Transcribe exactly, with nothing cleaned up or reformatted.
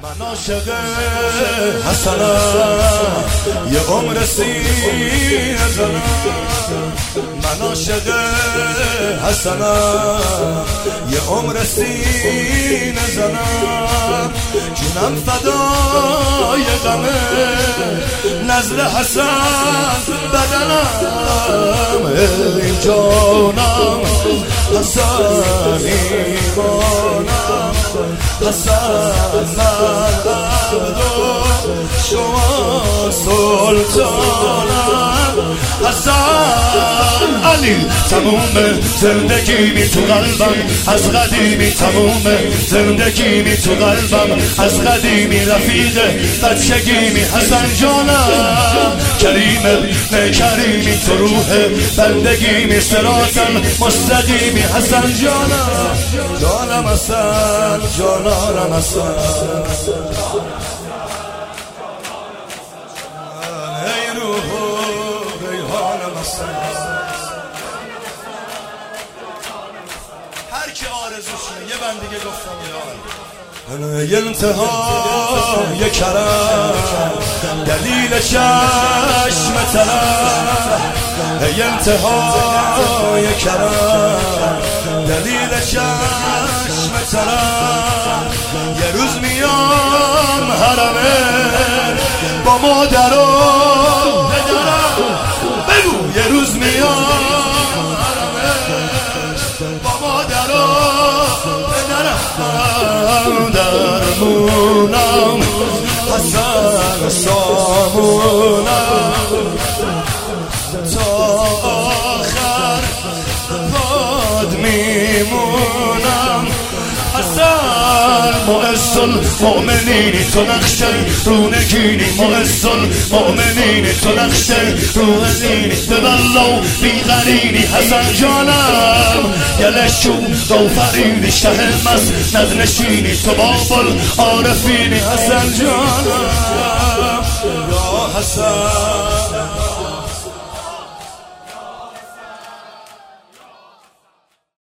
من عاشق حسنم یه عمر سینه زنم، من عاشق حسنم یه عمر سینه زنم، جونم فدای غمه نزل حسن بدنم، ای جانم حسن ایمانم، حسن من عبد شما سلطانم، حسن علی تموم زندگیمی تو قلبم، از قدیمی تموم زندگیمی تو قلبم، از قدیمی رفیق بچگیمی، حسن جانم کریم نه کریمی، تو روح بندگیمی صراطم مستقیمی، حسن جانم جانم حسن جانم حسن، ای روح ریحانم حسن، هر کی آرزوشه یه بند دیگه گفتم یه انتهای کرم دلیل چشم ترم، ای انتهای کرم دلیل چشم ترم، یه روز میام حرمه با مادر و پدرم، بگو یه روز میام حرمه با مادر و پدرم، درمونم حسن سامونم تا آخر باد میمونم، حسن معز المؤمنینی تو نقشه رونگینی، معز المؤمنینی تو نقشه رونگینی، ببلو بیغرینی، حسن جانم گلشو دوفرینی، شه مست ندنشینی تو بابل عارفینی، حسن جانم یا حسن